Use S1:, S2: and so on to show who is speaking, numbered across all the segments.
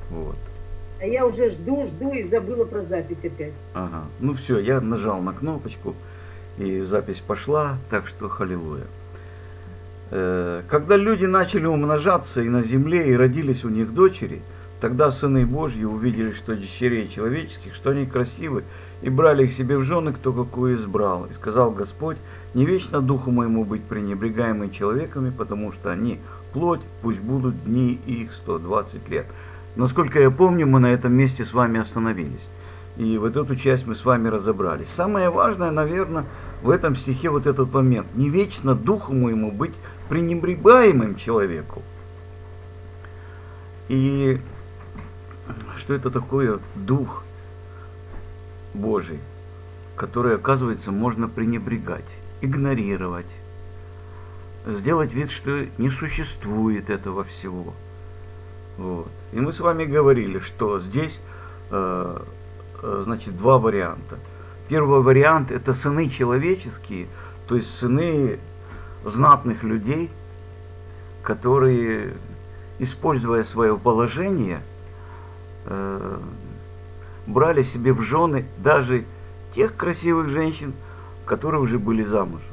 S1: Вот.
S2: А я уже жду и забыла про запись опять.
S1: Ага. Ну все, я нажал на кнопочку, и запись пошла, так что халилуя. Когда люди начали умножаться и на земле, и родились у них дочери, тогда сыны Божьи увидели, что дочерей человеческих, что они красивы, и брали их себе в жены, кто какую избрал. И сказал Господь: не вечно духу моему быть пренебрегаемыми человеками, потому что они плоть, пусть будут дни их 120 лет. Насколько я помню, мы на этом месте с вами остановились. И вот эту часть мы с вами разобрались. Самое важное, наверное, в этом стихе вот этот момент. Не вечно духу моему быть пренебрегаемым человеку. И что это такое дух Божий, который, оказывается, можно пренебрегать, игнорировать, сделать вид, что не существует этого всего. Вот. И мы с вами говорили, что здесь значит, два варианта. Первый вариант — это сыны человеческие, то есть сыны знатных людей, которые, используя свое положение, брали себе в жены даже тех красивых женщин, которые уже были замужем.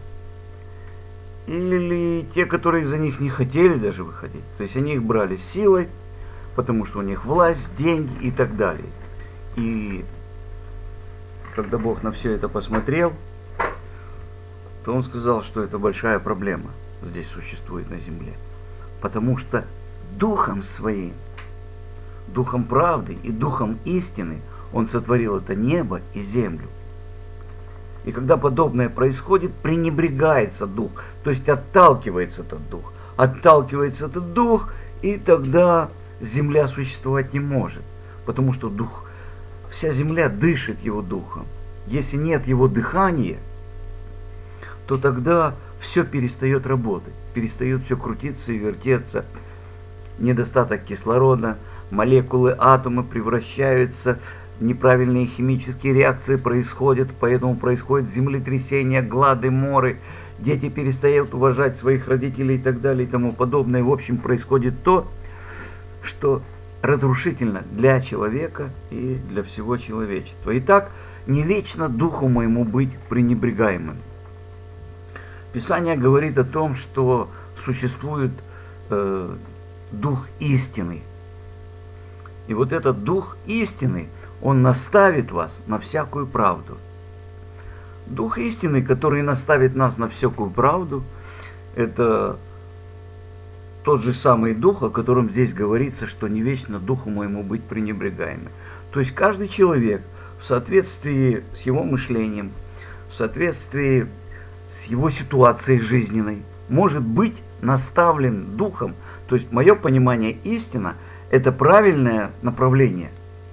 S1: Или те, которые за них не хотели даже выходить. То есть они их брали силой, потому что у них власть, деньги и так далее. И когда Бог на все это посмотрел, то Он сказал, что это большая проблема здесь существует на земле. Потому что духом своим, духом правды и духом истины Он сотворил это небо и землю. И когда подобное происходит, пренебрегается дух, то есть отталкивается этот дух. Отталкивается этот дух, и тогда земля существовать не может, потому что дух, вся земля дышит его духом. Если нет его дыхания, то тогда все перестает работать, перестает все крутиться и вертеться. Недостаток кислорода, молекулы, атомы превращаются, неправильные химические реакции происходят, поэтому происходит землетрясение, глады, моры, дети перестают уважать своих родителей и так далее и тому подобное. В общем, происходит то, что разрушительно для человека и для всего человечества. Итак, не вечно духу моему быть пренебрегаемым. Писание говорит о том, что существует дух истины. И вот этот дух истины, он наставит вас на всякую правду. Дух истины, который наставит нас на всякую правду, это тот же самый дух, о котором здесь говорится, что не вечно духу моему быть пренебрегаемым. То есть каждый человек в соответствии с его мышлением, в соответствии с его ситуацией жизненной, может быть наставлен духом. То есть мое понимание истина – это правильное направление.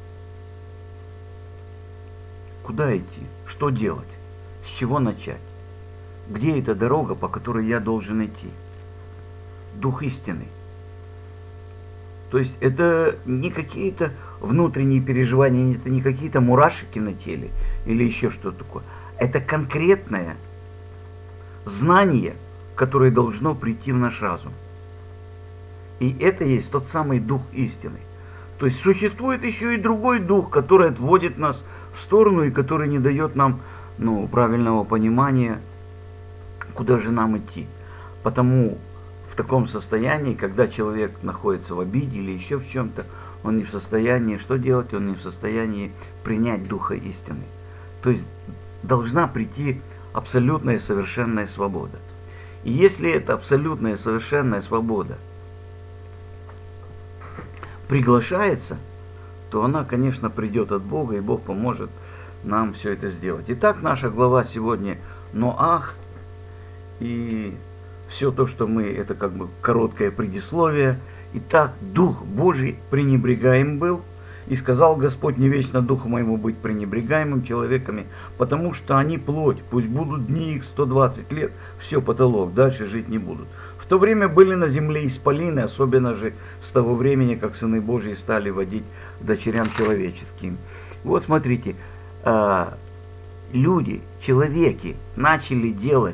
S1: Куда идти? Что делать? С чего начать? Где эта дорога, по которой я должен идти? Дух истины. То есть это не какие-то внутренние переживания, это не какие-то мурашки на теле или еще что-то такое. Это конкретное знание, которое должно прийти в наш разум. И это есть тот самый дух истины. То есть существует еще и другой дух, который отводит нас в сторону и который не дает нам правильного понимания, куда же нам идти. Потому в таком состоянии, когда человек находится в обиде или еще в чем-то, он не в состоянии, что делать? Он не в состоянии принять духа истины. То есть должна прийти абсолютная совершенная свобода. И если эта абсолютная совершенная свобода приглашается, то она, конечно, придет от Бога, и Бог поможет нам все это сделать. Итак, наша глава сегодня Ноах, и все то, что мы, это как бы короткое предисловие. Итак, Дух Божий пренебрегаем был, и сказал Господь: не вечно духу моему быть пренебрегаемым человеками, потому что они плоть, пусть будут дни их 120 лет, все потолок, дальше жить не будут. В то время были на земле исполины, особенно же с того времени, как сыны Божьи стали водить дочерям человеческим. Вот смотрите, люди, человеки начали делать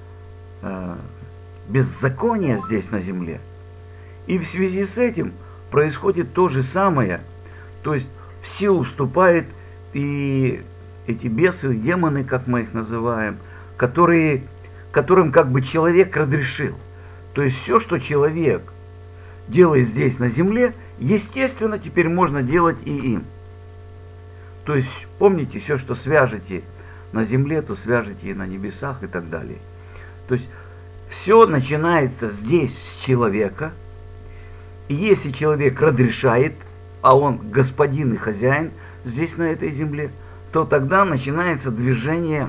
S1: беззаконие здесь на земле, и в связи с этим происходит то же самое. То есть в силу вступает и эти бесы, демоны, как мы их называем, которым как бы человек разрешил. То есть все, что человек делает здесь на земле, естественно, теперь можно делать и им. То есть помните, все, что свяжете на земле, то свяжете и на небесах и так далее. То есть все начинается здесь с человека. И если человек разрешает, а он господин и хозяин здесь на этой земле, то тогда начинается движение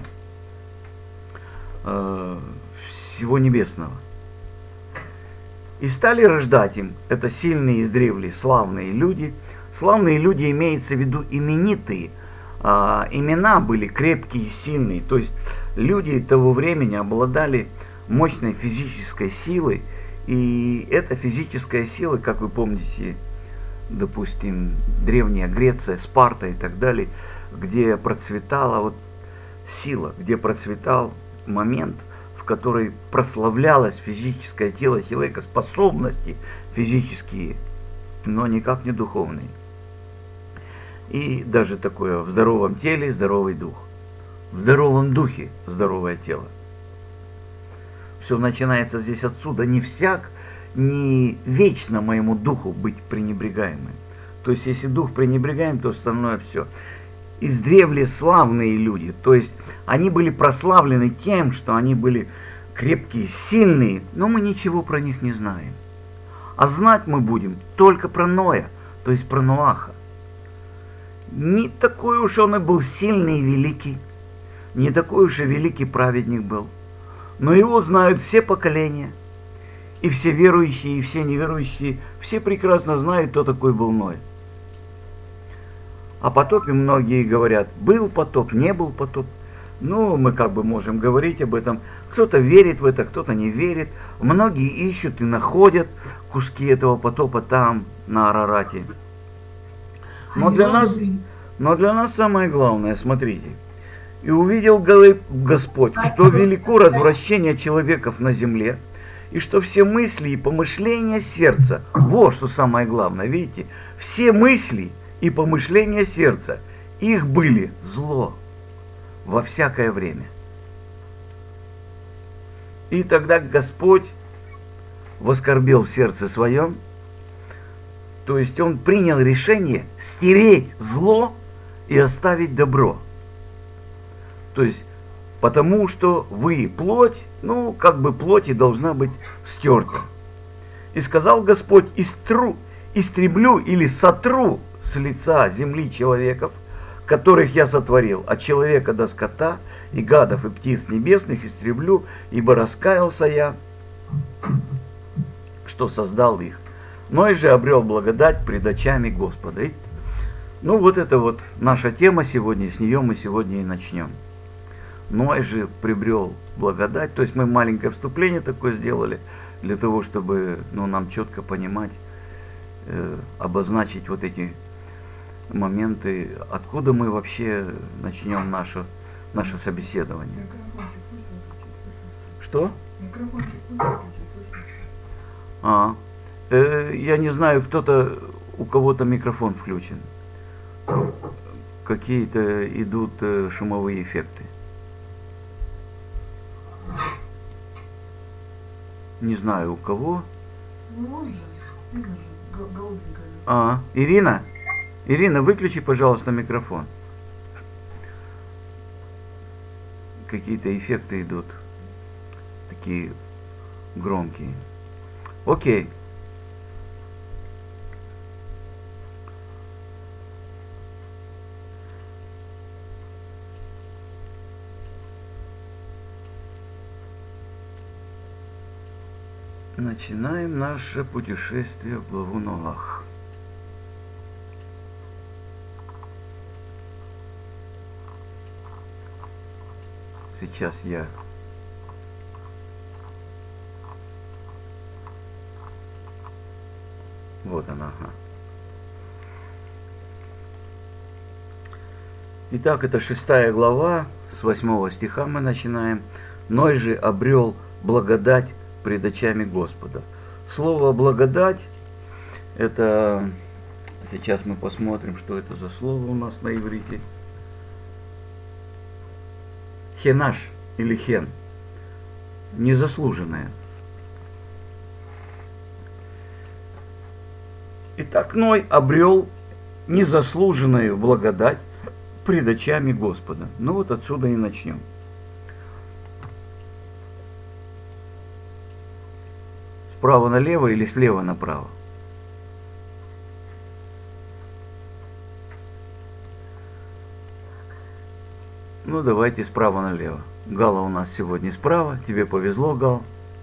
S1: всего небесного. И стали рождать им, это сильные издревле славные люди. Славные люди имеется в виду именитые. Имена были крепкие и сильные. То есть люди того времени обладали мощной физической силой. И эта физическая сила, как вы помните, допустим, древняя Греция, Спарта и так далее, где процветала вот сила, где процветал момент, в который прославлялось физическое тело человека, способности физические, но никак не духовные. И даже такое: в здоровом теле здоровый дух, в здоровом духе здоровое тело. Все начинается здесь отсюда. Не вечно моему духу быть пренебрегаемым. То есть, если дух пренебрегаем, то остальное все. Издревле славные люди. То есть, они были прославлены тем, что они были крепкие, сильные, но мы ничего про них не знаем. А знать мы будем только про Ноя, то есть про Ноаха. Не такой уж он и был сильный и великий, не такой уж и великий праведник был. Но его знают все поколения, и все верующие, и все неверующие, все прекрасно знают, кто такой был Ной. О потопе многие говорят: был потоп, не был потоп. Ну, мы как бы можем говорить об этом. Кто-то верит в это, кто-то не верит. Многие ищут и находят куски этого потопа там, на Арарате. Но для нас самое главное, смотрите. И увидел Господь, что велико развращение человеков на земле, и что все мысли и помышления сердца, вот что самое главное, видите, все мысли и помышления сердца, их были зло во всякое время. И тогда Господь воскорбел в сердце своем, то есть Он принял решение стереть зло и оставить добро. То есть, потому что вы плоть, ну, как бы плоть и должна быть стерта. И сказал Господь: истреблю или сотру с лица земли человеков, которых я сотворил, от человека до скота, и гадов, и птиц небесных истреблю, ибо раскаялся я, что создал их. Ной же обрел благодать пред очами Господа. И, ну, вот это вот наша тема сегодня, с нее мы сегодня и начнем. Ной же приобрел благодать, то есть мы маленькое вступление такое сделали, для того, чтобы нам четко понимать, обозначить вот эти моменты, откуда мы вообще начнем наше собеседование. Что? Я не знаю, у кого-то микрофон включен. Какие-то идут шумовые эффекты. Не знаю, у кого. Ирина? Ирина, выключи, пожалуйста, микрофон. Какие-то эффекты идут. Такие громкие. Окей. Начинаем наше путешествие в главу Ноах. Сейчас я вот она. Итак, это 6 глава, с 8 стиха мы начинаем. Ной же обрел благодать пред очами Господа. Слово благодать Это сейчас мы посмотрим, что это за слово у нас на иврите. Хенаш или хен. Незаслуженное. Итак, Ной обрел незаслуженную благодать пред очами Господа. Ну вот отсюда и начнем. Справа налево или слева направо? Ну давайте справа налево. Гала у нас сегодня справа. Тебе повезло, Гал.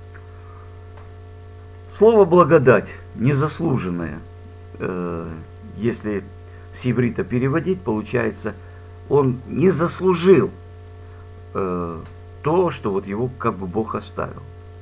S1: Слово благодать, незаслуженное. Если с иврита переводить, получается, он не заслужил то, что вот его как бы Бог оставил.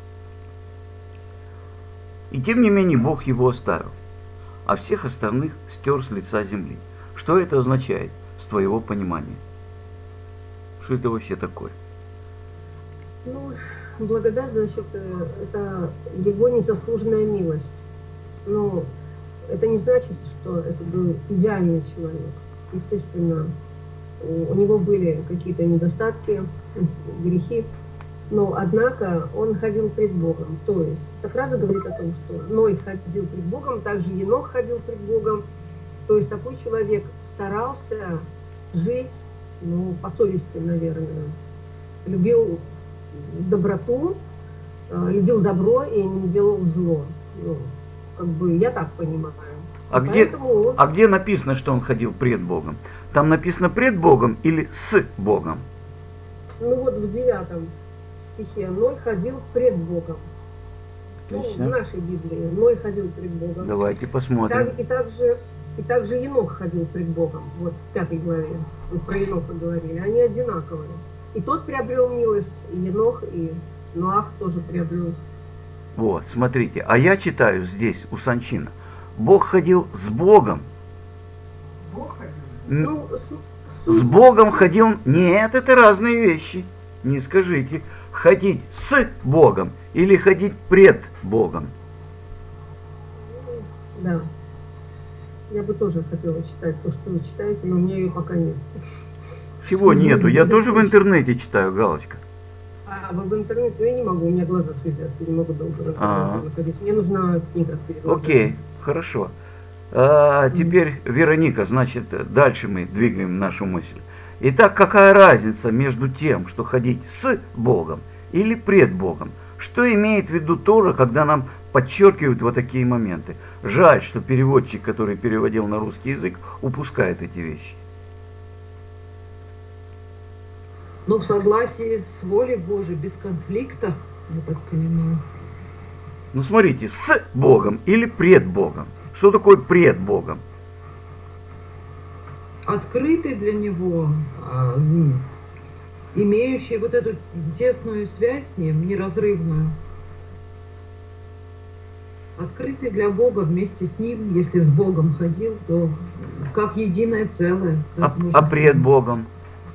S1: И тем не менее Бог его оставил, а всех остальных стер с лица земли. Что это означает с твоего понимания? Что это вообще такое?
S2: Ну, благодать, значит, это его незаслуженная милость. Но это не значит, что это был идеальный человек. Естественно, у него были какие-то недостатки, грехи, но, однако, он ходил пред Богом. То есть, эта фраза говорит о том, что Ной ходил пред Богом, также Енох ходил пред Богом. То есть, такой человек старался жить, ну, по совести, наверное, любил доброту, любил добро и не делал зло. Ну, как бы я так понимаю.
S1: А где написано, что он ходил пред Богом? Там написано пред Богом или с Богом?
S2: Ну вот в 9 стихе Ной ходил пред Богом. Ну, в нашей Библии Ной ходил пред Богом.
S1: Давайте посмотрим.
S2: И также Енох ходил пред Богом. Вот в 5 главе. Мы про Еноха говорили. Они одинаковые. И тот приобрел милость, и Енох, и Ноах тоже приобрел.
S1: Вот, смотрите. А я читаю здесь, у Санчина. Бог ходил с Богом.
S2: Бог ходил? Ну,
S1: с Богом ходил... Нет, это разные вещи. Не скажите. Ходить с Богом или ходить пред Богом.
S2: Да. Я бы тоже хотела читать то, что вы читаете, но у меня ее пока нет.
S1: Чего нету? Я тоже в интернете читаю, Галочка.
S2: А вы в интернете? Я не могу, у меня глаза слезятся, не могу долго в интернете находиться. Мне нужна книга перед глазами.
S1: Окей, хорошо. А теперь, Вероника, значит, дальше мы двигаем нашу мысль. Итак, какая разница между тем, что ходить с Богом или пред Богом? Что имеет в виду Тора, когда нам подчеркивают вот такие моменты? Жаль, что переводчик, который переводил на русский язык, упускает эти вещи.
S3: Ну, в согласии с волей Божией, без конфликта, я так понимаю.
S1: Ну, смотрите, с Богом или пред Богом. Что такое пред Богом?
S3: Открытый для него, имеющий вот эту тесную связь с ним, неразрывную. Открытый для Бога вместе с ним, если с Богом ходил, то как единое целое.
S1: А пред Богом?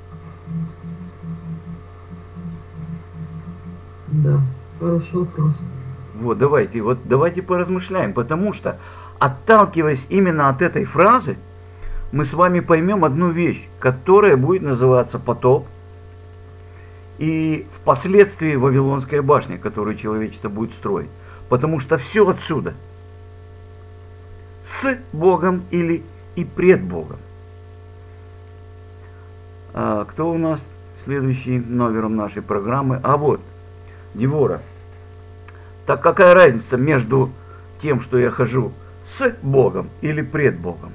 S3: Да, хороший вопрос.
S1: Вот давайте поразмышляем, потому что, отталкиваясь именно от этой фразы, мы с вами поймем одну вещь, которая будет называться потоп, и впоследствии Вавилонская башня, которую человечество будет строить. Потому что все отсюда. С Богом или и пред Богом. А кто у нас следующий номером нашей программы? А вот, Девора. Так какая разница между тем, что я хожу с Богом или пред Богом?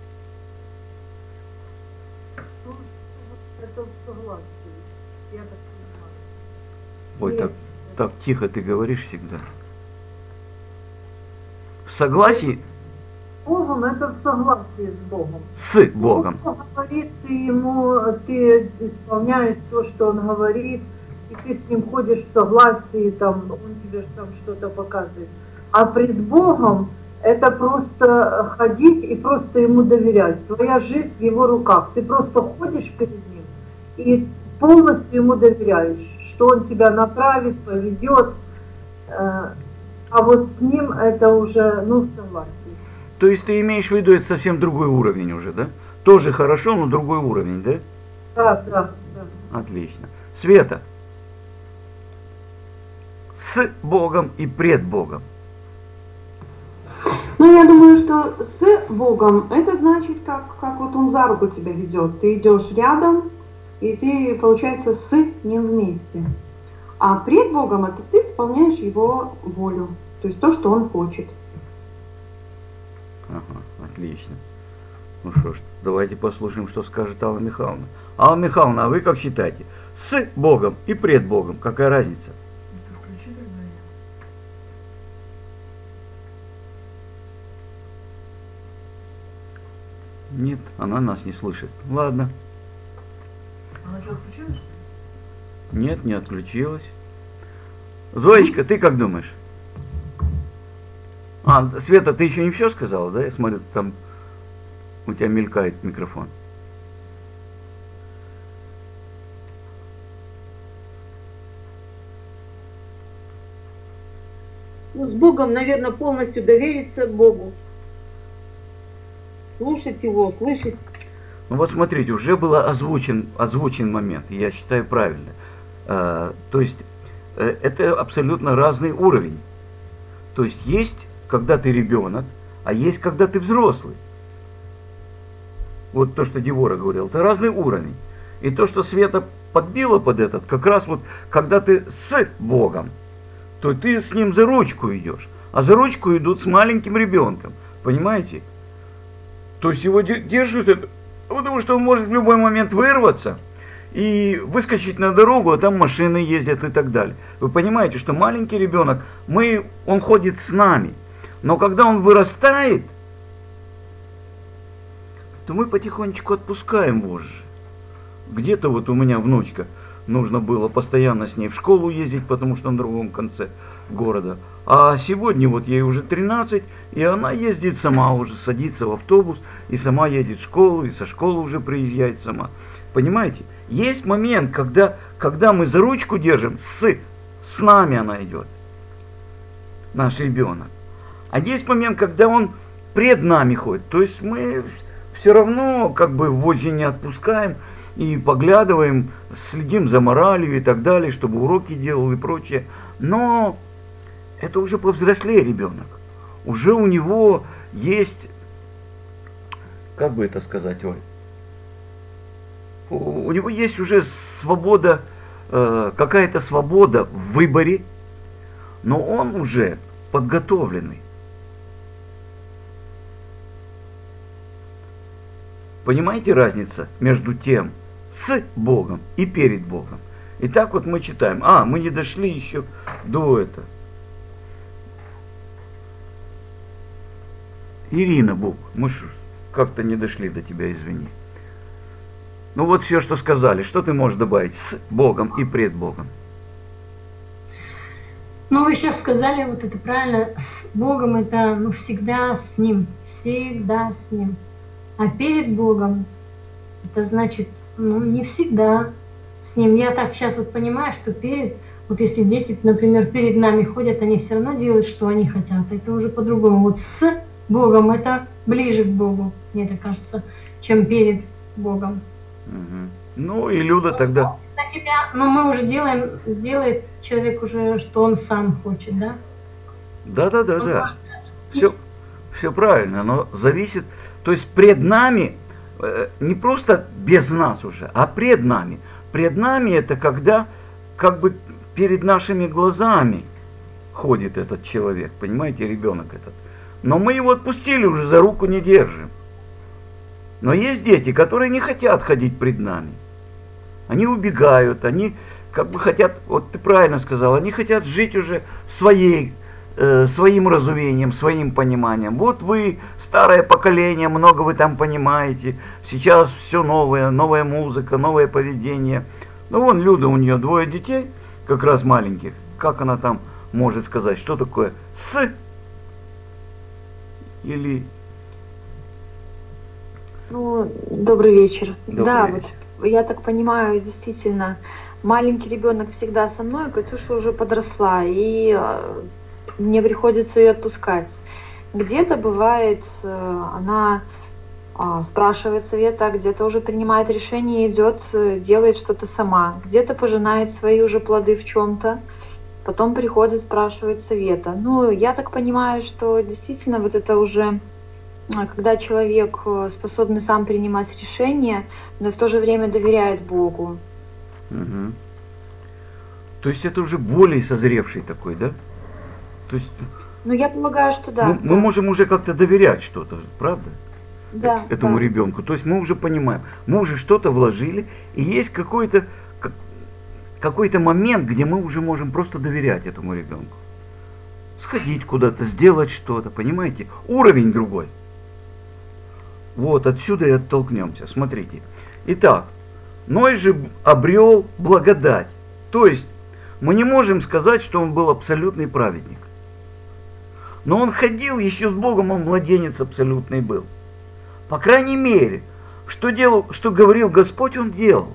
S1: Ой, так тихо ты говоришь всегда. В согласии?
S4: Богом это в согласии с Богом.
S1: С Богом.
S4: Бог говорит, ты исполняешь то, что Он говорит, и ты с Ним ходишь в согласии, там, Он тебе там что-то показывает. А пред Богом это просто ходить и просто Ему доверять. Твоя жизнь в Его руках. Ты просто ходишь перед Ним и полностью Ему доверяешь, что Он тебя направит, поведет. А вот с Ним это уже, в согласии.
S1: То есть ты имеешь в виду, это совсем другой уровень уже, да? Тоже хорошо, но другой уровень, да?
S4: Да.
S1: Отлично. Света. С Богом и пред Богом.
S5: Ну, я думаю, что с Богом, это значит, как вот он за руку тебя ведет. Ты идешь рядом, и ты, получается, с ним вместе. А пред Богом, это ты исполняешь его волю. То есть то, что он хочет.
S1: Ага, отлично. Ну что ж, давайте послушаем, что скажет Алла Михайловна. Алла Михайловна, а вы как считаете? С Богом и пред Богом, какая разница? Нет, она нас не слышит. Ладно.
S6: Она что, отключилась?
S1: Нет, не отключилась. Зоечка, ты как думаешь? А, Света, ты еще не все сказала, да? Я смотрю, там у тебя мелькает микрофон.
S2: Ну, с Богом, наверное, полностью довериться Богу. Слушать Его, слышать.
S1: Ну вот смотрите, уже был озвучен момент, и я считаю правильно. То есть это абсолютно разный уровень. То есть когда ты ребенок, а есть когда ты взрослый. Вот то, что Девора говорил, это разный уровень. И то, что Света подбила под этот, как раз вот когда ты с Богом, то ты с ним за ручку идешь. А за ручку идут с маленьким ребенком. Понимаете? То есть его держат, потому что он может в любой момент вырваться и выскочить на дорогу, а там машины ездят и так далее. Вы понимаете, что маленький ребенок, он ходит с нами. Но когда он вырастает, то мы потихонечку отпускаем вожжи. Где-то вот у меня внучка, нужно было постоянно с ней в школу ездить, потому что на другом конце города. А сегодня вот ей уже 13, и она ездит сама уже, садится в автобус, и сама едет в школу, и со школы уже приезжает сама. Понимаете? Есть момент, когда мы за ручку держим, с нами она идет, наш ребенок. А есть момент, когда он пред нами ходит. То есть мы все равно как бы вожжи не отпускаем и поглядываем, следим за моралью и так далее, чтобы уроки делал и прочее. Но это уже повзрослее ребенок. Уже у него есть, как бы это сказать, Оль? У него есть уже свобода, какая-то свобода в выборе, но он уже подготовленный. Понимаете разница между тем с Богом и перед Богом? И так вот мы читаем. Мы не дошли еще до этого. Ирина, Бог, мы как-то не дошли до тебя, извини. Ну вот все, что сказали. Что ты можешь добавить с Богом и пред Богом?
S7: Ну, вы сейчас сказали, вот это правильно, с Богом это всегда с Ним, всегда с Ним. А перед Богом, это значит, не всегда с Ним. Я так сейчас вот понимаю, что вот если дети, например, перед нами ходят, они все равно делают, что они хотят. Это уже по-другому. Вот с Богом это ближе к Богу, мне так кажется, чем перед Богом.
S1: Угу. Ну и Люда тогда...
S7: Мы уже делает человек уже, что он сам хочет, да?
S1: Да. Все правильно, но зависит... То есть пред нами, не просто без нас уже, а пред нами. Пред нами это когда как бы перед нашими глазами ходит этот человек, понимаете, ребенок этот. Но мы его отпустили, уже за руку не держим. Но есть дети, которые не хотят ходить пред нами. Они убегают, они как бы хотят, вот ты правильно сказал, они хотят жить уже своим разумением, своим пониманием. Вот вы, старое поколение, много вы там понимаете. Сейчас все новое, новая музыка, новое поведение. Ну вон Люда, у нее 2 детей, как раз маленьких. Как она там может сказать, что такое с или...
S5: Добрый вечер.
S1: Добрый вечер.
S5: Вот я так понимаю, действительно, маленький ребенок всегда со мной, Катюша уже подросла, и мне приходится ее отпускать. Где-то бывает, она спрашивает совета, где-то уже принимает решение, идет, делает что-то сама, где-то пожинает свои уже плоды в чем-то, потом приходит, спрашивает совета. Ну, я так понимаю, что действительно вот это уже, когда человек способен сам принимать решения, но и в то же время доверяет Богу.
S1: Угу. То есть это уже более созревший такой, да? То есть
S5: Ну, я полагаю, что да.
S1: мы можем уже как-то доверять что-то, правда?
S5: Да,
S1: Этому
S5: да.
S1: ребенку. То есть мы уже понимаем, мы уже что-то вложили, и есть какой-то момент, где мы уже можем просто доверять этому ребенку. Сходить куда-то, сделать что-то, понимаете? Уровень другой. Вот отсюда и оттолкнемся. Смотрите. Итак, Ной же обрел благодать. То есть мы не можем сказать, что он был абсолютный праведник. Но он ходил еще с Богом, он младенец абсолютный был. По крайней мере, что делал, что говорил Господь, он делал.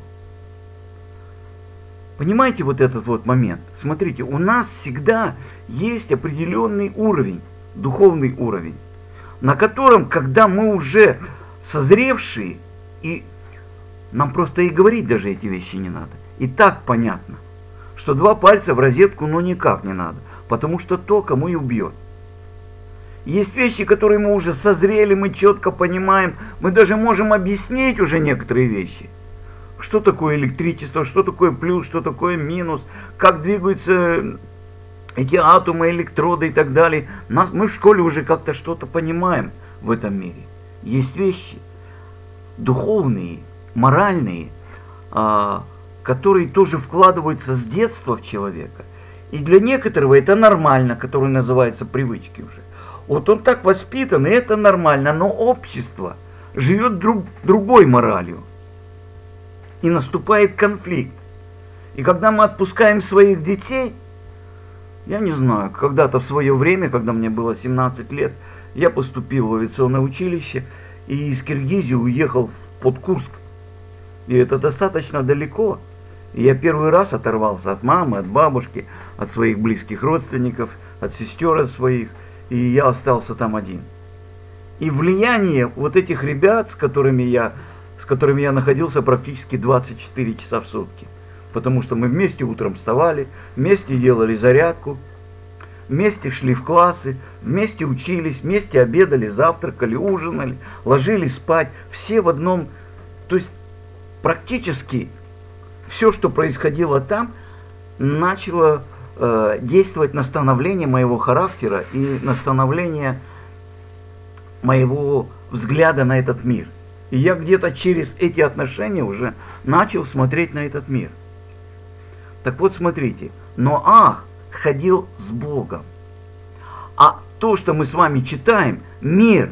S1: Понимаете вот этот вот момент? Смотрите, у нас всегда есть определенный уровень, духовный уровень, на котором, когда мы уже созревшие, и нам просто и говорить даже эти вещи не надо. И так понятно, что 2 пальца в розетку ну никак не надо, потому что то, кому и убьет. Есть вещи, которые мы уже созрели, мы четко понимаем, мы даже можем объяснить уже некоторые вещи. Что такое электричество, что такое плюс, что такое минус, как двигаются эти атомы, электроды и так далее. Мы в школе уже как-то что-то понимаем в этом мире. Есть вещи духовные, моральные, которые тоже вкладываются с детства в человека. И для некоторого это нормально, который называется привычки уже. Вот он так воспитан, и это нормально, но общество живет другой моралью. И наступает конфликт. И когда мы отпускаем своих детей, я не знаю, когда-то в свое время, когда мне было 17 лет, я поступил в авиационное училище и из Киргизии уехал под Курск. И это достаточно далеко. И я первый раз оторвался от мамы, от бабушки, от своих близких родственников, от сестер от своих. И я остался там один. И влияние вот этих ребят, с которыми я находился практически 24 часа в сутки. Потому что мы вместе утром вставали, вместе делали зарядку, вместе шли в классы, вместе учились, вместе обедали, завтракали, ужинали, ложились спать. Все в одном. То есть практически все, что происходило там, начало действовать на становление моего характера и на становление моего взгляда на этот мир. И я где-то через эти отношения уже начал смотреть на этот мир. Так вот, смотрите, Ноах ходил с Богом. А то, что мы с вами читаем, мир,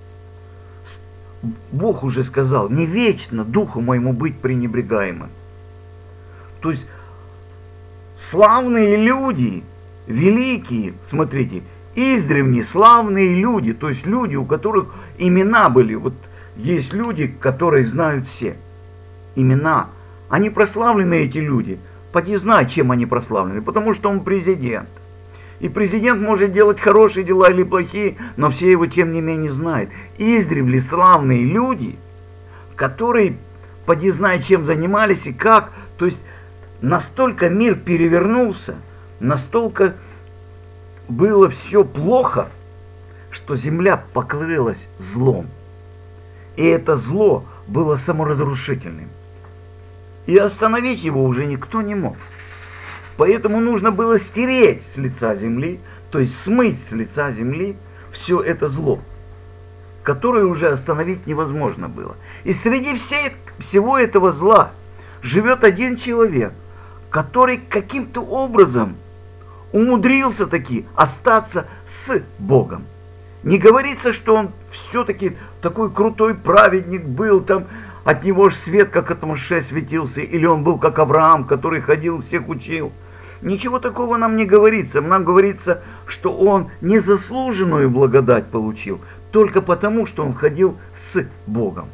S1: Бог уже сказал, не вечно духу моему быть пренебрегаемым. То есть славные люди, великие, смотрите, издревле славные люди, то есть люди, у которых имена были, вот есть люди, которые знают все имена. Они прославлены, эти люди. Поди знай, чем они прославлены, потому что он президент. И президент может делать хорошие дела или плохие, но все его тем не менее знают. Издревле славные люди, которые поди знай, чем занимались и как, то есть настолько мир перевернулся, настолько было все плохо, что земля покрылась злом. И это зло было саморазрушительным. И остановить его уже никто не мог. Поэтому нужно было стереть с лица земли, то есть смыть с лица земли все это зло, которое уже остановить невозможно было. И среди всего этого зла живет один человек, который каким-то образом умудрился таки остаться с Богом. Не говорится, что он все-таки такой крутой праведник был, там от него ж свет, как от Моше, светился, или он был как Авраам, который ходил, всех учил. Ничего такого нам не говорится. Нам говорится, что он незаслуженную благодать получил, только потому, что он ходил с Богом.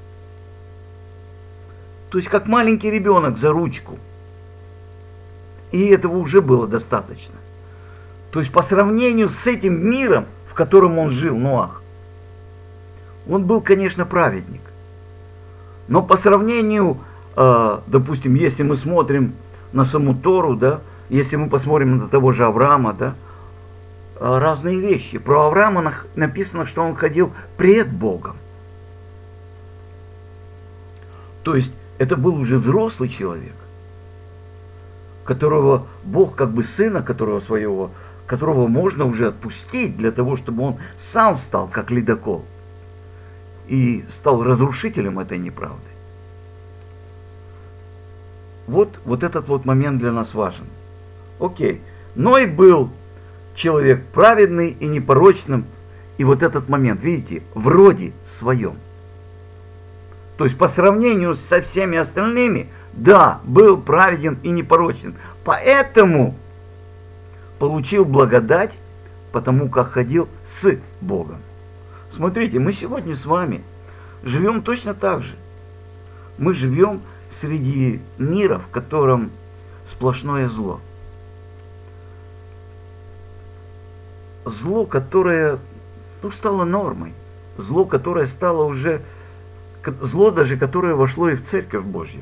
S1: То есть как маленький ребенок за ручку. И этого уже было достаточно. То есть по сравнению с этим миром, в котором он жил, Ноах, он был, конечно, праведник. Но по сравнению, допустим, если мы смотрим на саму Тору, да, если мы посмотрим на того же Авраама, да, разные вещи. Про Авраама написано, что он ходил пред Богом. То есть это был уже взрослый человек, которого Бог, как бы сына которого своего, которого можно уже отпустить для того, чтобы он сам встал как ледокол и стал разрушителем этой неправды. Вот этот вот момент для нас важен. Окей. Ной был человек праведный и непорочным. И вот этот момент, видите, в роде своем. То есть по сравнению со всеми остальными, да, был праведен и непорочен. Поэтому получил благодать, потому как ходил с Богом. Смотрите, мы сегодня с вами живем точно так же. Мы живем среди мира, в котором сплошное зло. Зло, которое стало нормой. Зло, которое стало уже... Зло даже, которое вошло и в Церковь Божью.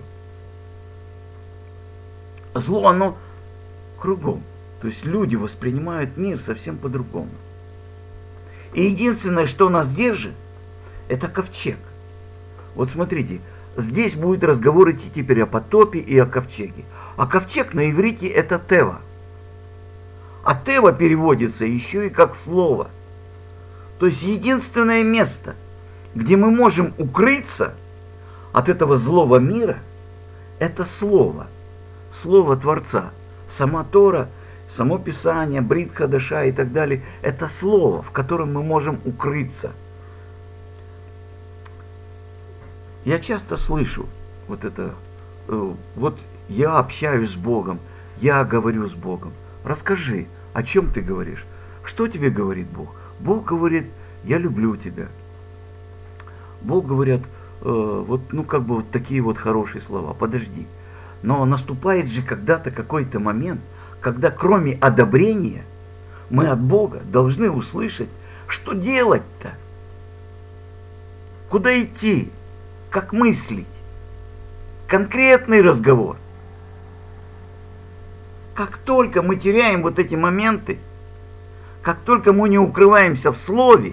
S1: Зло, оно кругом. То есть люди воспринимают мир совсем по-другому. И единственное, что нас держит, это ковчег. Вот смотрите, здесь будет разговор идти теперь о потопе и о ковчеге. А ковчег на иврите это тева. А тева переводится еще и как слово. То есть единственное место, где мы можем укрыться от этого злого мира, это слово. Слово Творца. Сама Тора, само Писание, Брит Хадаша и так далее. Это слово, в котором мы можем укрыться. Я часто слышу вот это, вот я общаюсь с Богом, я говорю с Богом. Расскажи, о чем ты говоришь? Что тебе говорит Бог? Бог говорит, я люблю тебя. Бог говорит, вот такие вот хорошие слова. Подожди. Но наступает же когда-то какой-то момент, когда кроме одобрения мы от Бога должны услышать, что делать-то? Куда идти? Как мыслить? Конкретный разговор. Как только мы теряем вот эти моменты, как только мы не укрываемся в слове,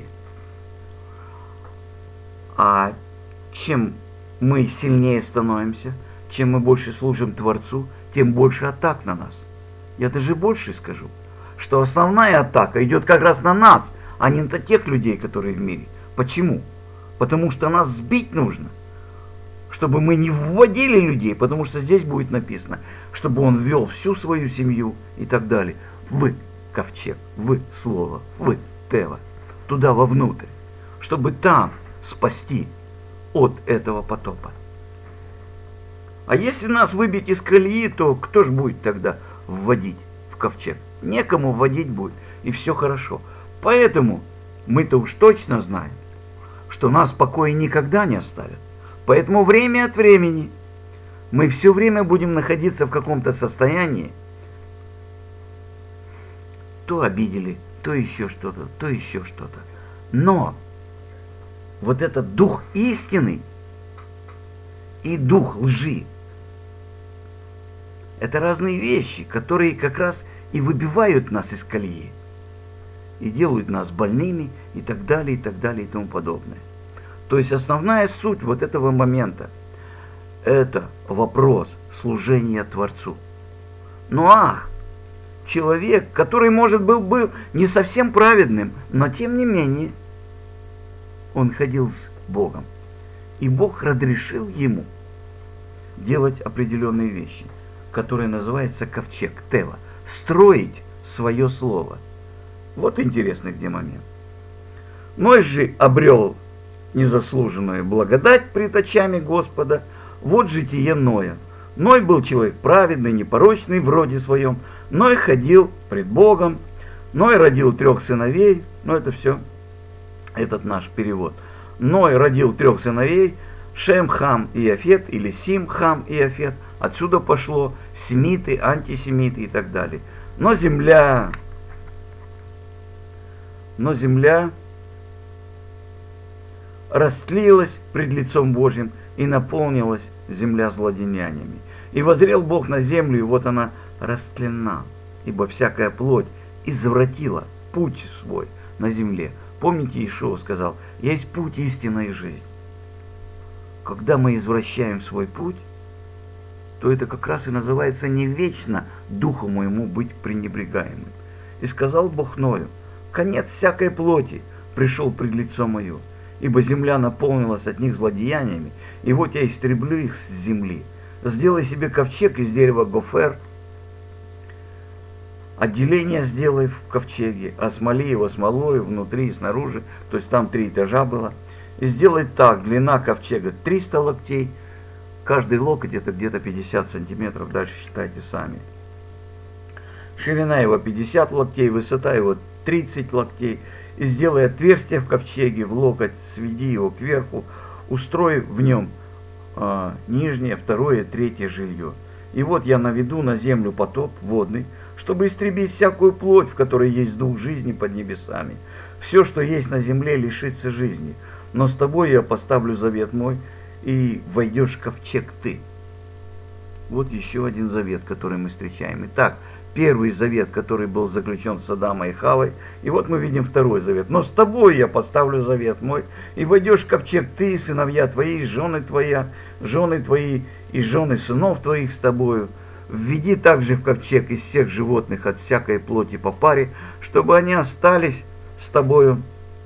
S1: а чем мы сильнее становимся, чем мы больше служим Творцу, тем больше атак на нас. Я даже больше скажу, что основная атака идет как раз на нас, а не на тех людей, которые в мире. Почему? Потому что нас сбить нужно, чтобы мы не вводили людей, потому что здесь будет написано, чтобы он ввел всю свою семью и так далее в ковчег, в слово, в тева, туда вовнутрь, чтобы там спасти от этого потопа. А если нас выбить из колеи, то кто же будет тогда вводить в ковчег? Некому вводить будет, и все хорошо. Поэтому мы-то уж точно знаем, что нас в покое никогда не оставят. Поэтому время от времени мы все время будем находиться в каком-то состоянии. То обидели, то еще что-то, то еще что-то. Но вот этот дух истины и дух лжи — это разные вещи, которые как раз и выбивают нас из колеи. И делают нас больными, и так далее, и так далее, и тому подобное. То есть основная суть вот этого момента — это вопрос служения Творцу. Ноах, человек, который, может, был не совсем праведным, но тем не менее он ходил с Богом. И Бог разрешил ему делать определенные вещи, которые называются ковчег, тева, строить свое слово. Вот интересный где момент. Ной же обрел незаслуженную благодать пред очами Господа. Вот житие Ноя. Ной был человек праведный, непорочный в роде своем. Ной ходил пред Богом. Ной родил 3 сыновей. Но это все, этот наш перевод. Ной родил 3 сыновей. Шем, Хам и Яфет, или Сим, Хам и Яфет. Отсюда пошло семиты, антисемиты и так далее. Но земля Но земля растлилась пред лицом Божьим, и наполнилась земля злодеяниями. И воззрел Бог на землю, и вот она растлена, ибо всякая плоть извратила путь свой на земле. Помните, Иешуа сказал: «Я есть путь, истина и жизнь». Когда мы извращаем свой путь, то это как раз и называется не вечно духу моему быть пренебрегаемым. И сказал Бог Ною: конец всякой плоти пришел пред лицо мое, ибо земля наполнилась от них злодеяниями, и вот я истреблю их с земли. Сделай себе ковчег из дерева гофер, отделение сделай в ковчеге, осмоли его смолою внутри и снаружи, то есть там 3 этажа было. И сделай так: длина ковчега 300 локтей, каждый локоть это где-то 50 сантиметров, дальше считайте сами. Ширина его 50 локтей, высота его 30 локтей. И сделай отверстие в ковчеге в локоть, сведи его кверху, устрой в нем нижнее, второе, третье жилье. И вот я наведу на землю потоп водный, чтобы истребить всякую плоть, в которой есть дух жизни под небесами. Все, что есть на земле, лишится жизни. Но с тобой я поставлю завет мой, и войдешь в ковчег ты. Вот еще один завет, который мы встречаем. Итак, первый завет, который был заключен с Адамом и Хавой, и вот мы видим второй завет. Но с тобой я поставлю завет мой, и войдешь в ковчег ты, сыновья твои, жены твои и жены сынов твоих с тобою. Введи также в ковчег из всех животных от всякой плоти по паре, чтобы они остались с тобою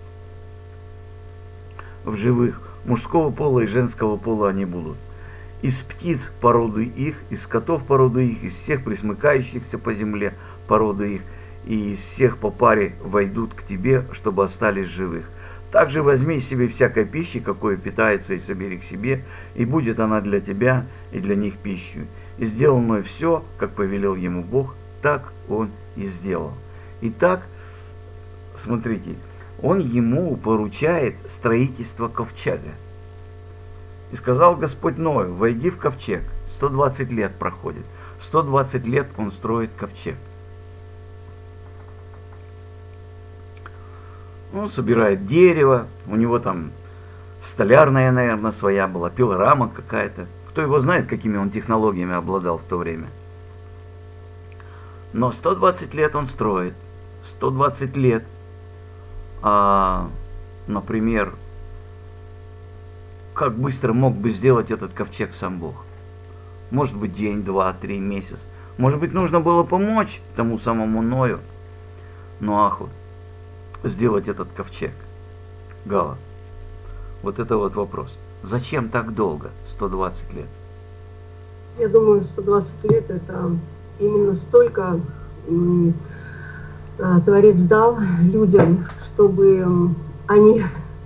S1: в живых. Мужского пола и женского пола они будут. Из птиц породу их, из скотов породу их, из всех присмыкающихся по земле породу их, и из всех по паре войдут к тебе, чтобы остались живых. Также возьми себе всякой пищи, какое питается, и собери к себе, и будет она для тебя и для них пищей. И сделал Ной все, как повелел ему Бог, так он и сделал. Итак, смотрите, он ему поручает строительство ковчега. И сказал Господь Ною: войди в ковчег. 120 лет проходит. 120 лет он строит ковчег. Он собирает дерево. У него там столярная, наверное, своя была, пилорама какая-то. Кто его знает, какими он технологиями обладал в то время. Но 120 лет он строит. 120 лет. Например, как быстро мог бы сделать этот ковчег сам Бог? Может быть, день, 2, 3, месяц. Может быть, нужно было помочь тому самому Ною, Ноаху, сделать этот ковчег. Гала, вот это вот вопрос. Зачем так долго, 120 лет?
S2: Я думаю, 120 лет это именно столько Творец дал людям, чтобы они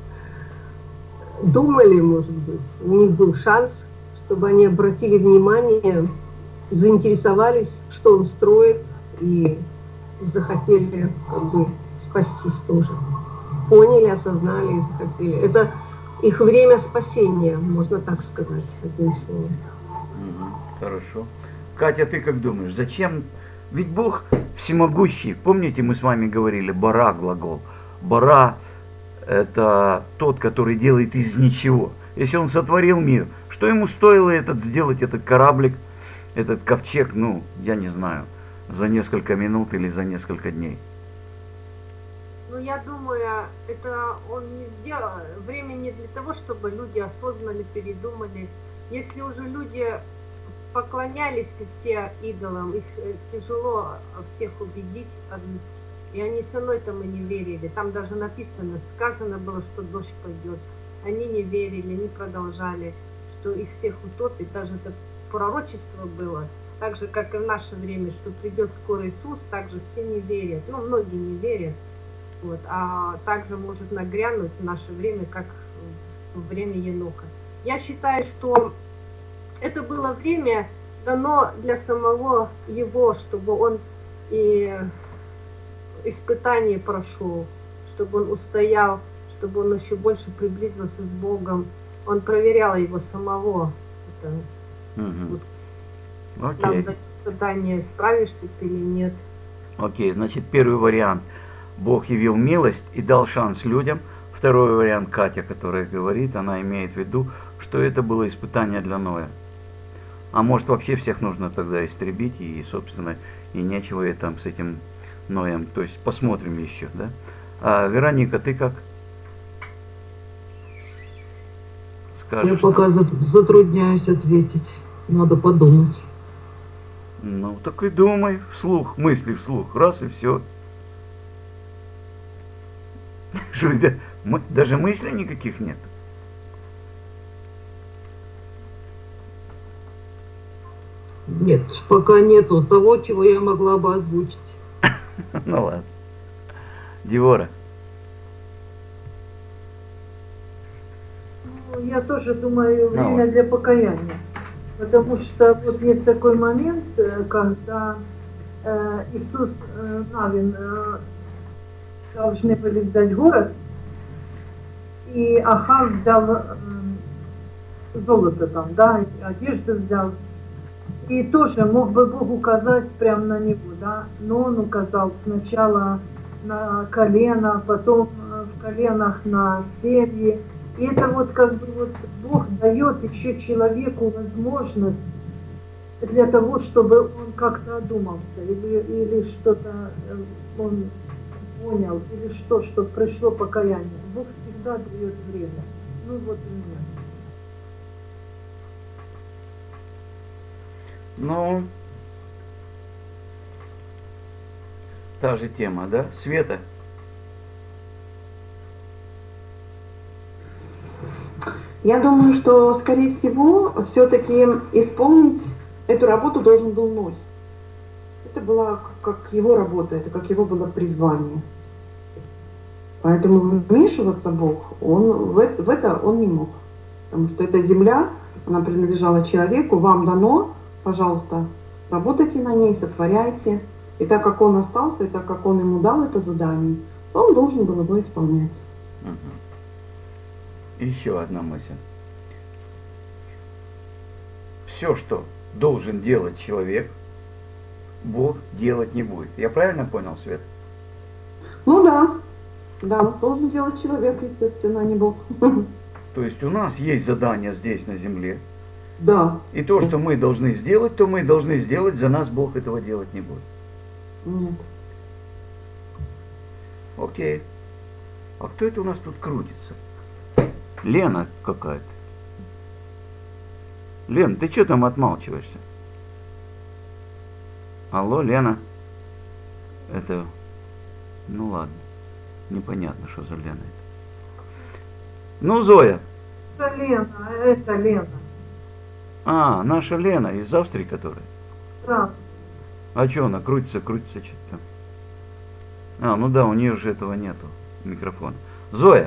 S2: думали, может быть, у них был шанс, чтобы они обратили внимание, заинтересовались, что он строит, и захотели как бы спастись тоже. Поняли, осознали и захотели. Это их время спасения, можно так сказать, одним словом.
S1: Хорошо. Катя, ты как думаешь, зачем? Ведь Бог всемогущий. Помните, мы с вами говорили, бара глагол. Бара — это тот, который делает из ничего. Если он сотворил мир, что ему стоило сделать этот кораблик, этот ковчег, ну, я не знаю, за несколько минут или за несколько дней?
S7: Ну, я думаю, это он не сделал. Время не для того, чтобы люди осознанно передумали. Если уже люди поклонялись все идолам, их тяжело всех убедить, и они все равно этому не верили. Там даже написано, сказано было, что дождь пойдет. Они не верили, не продолжали, что их всех утопит. Даже это пророчество было. Так же, как и в наше время, что придет скоро Иисус, также все не верят. Ну, многие не верят. Вот. А также может нагрянуть в наше время, как в время Енока. Я считаю, что это было время дано для самого его, чтобы он и испытание прошел, чтобы он устоял, чтобы он еще больше приблизился с Богом. Он проверял его самого. Это,
S1: Окей.
S7: Нам задание, справишься ты или нет.
S1: Окей, значит, первый вариант. Бог явил милость и дал шанс людям. Второй вариант, Катя, которая говорит, она имеет в виду, что это было испытание для Ноя. А может, вообще всех нужно тогда истребить, и, собственно, и нечего и там с этим Ноем. То есть посмотрим еще, да? А, Вероника, ты как? Скажешь?
S3: Я пока затрудняюсь ответить. Надо подумать.
S1: Ну, так и думай вслух, мысли вслух, раз и все. Что это? Даже мыслей никаких нет.
S3: Нет, пока нету того, чего я могла бы озвучить.
S1: Ну ладно. Девора.
S4: Ну, я тоже думаю, время для покаяния. Потому что вот есть такой момент, когда Иисус Навин должны были сдать город, и Ахав взял золото там, да, одежду взял. И тоже мог бы Бог указать прямо на него, да, но он указал сначала на колено, потом в коленах на семьи. И это вот как бы вот Бог дает еще человеку возможность для того, чтобы он как-то одумался, или что-то он понял, или что, чтобы пришло покаяние. Бог всегда дает время. Ну вот у меня.
S1: Ну, та же тема, да? Света?
S5: Я думаю, что, скорее всего, все-таки исполнить эту работу должен был Ной. Это была как его работа, это как его было призвание. Поэтому вмешиваться Бог, в это он не мог. Потому что эта земля, она принадлежала человеку, вам дано, пожалуйста, работайте на ней, сотворяйте. И так как он остался, и так как он ему дал это задание, то он должен был его исполнять.
S1: Еще одна мысль. Все, что должен делать человек, Бог делать не будет. Я правильно понял, Свет?
S5: Ну да. Да, должен делать человек, естественно, а не Бог.
S1: То есть у нас есть задание здесь, на земле.
S5: Да.
S1: И то, что мы должны сделать, то мы должны сделать, за нас Бог этого делать не будет.
S5: Нет.
S1: Окей. А кто это у нас тут крутится? Лена какая-то. Лен, ты что там отмалчиваешься? Алло, Лена. Это... Ну ладно. Непонятно, что за Лена это. Ну, Зоя.
S4: Это Лена.
S1: А, наша Лена из Австрии, которая?
S4: Да.
S1: А что она крутится, что-то там? А, ну да, у нее же этого нету, микрофона. Зоя.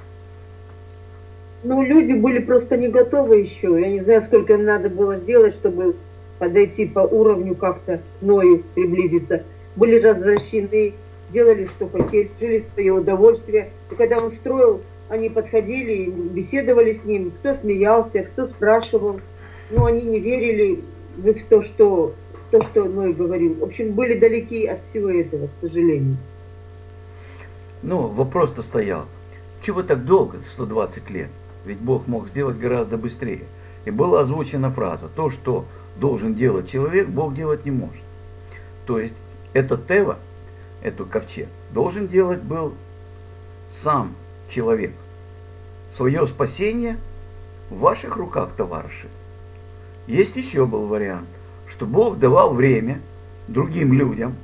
S8: Ну, люди были просто не готовы еще. Я не знаю, сколько им надо было сделать, чтобы подойти по уровню как-то к Ною, приблизиться. Были развращены, делали, что хотели, жили в свое удовольствие. И когда он строил, они подходили, беседовали с ним. Кто смеялся, кто спрашивал. Но они не верили в то, что Ной говорил. В общем, были далеки от всего этого, к сожалению.
S1: Ну, вопрос-то стоял. Чего так долго, 120 лет? Ведь Бог мог сделать гораздо быстрее. И была озвучена фраза: то, что должен делать человек, Бог делать не может. То есть, это Тева, эту ковчег, должен делать был сам человек. Свое спасение в ваших руках, товарищи. Есть еще был вариант, что Бог давал время другим людям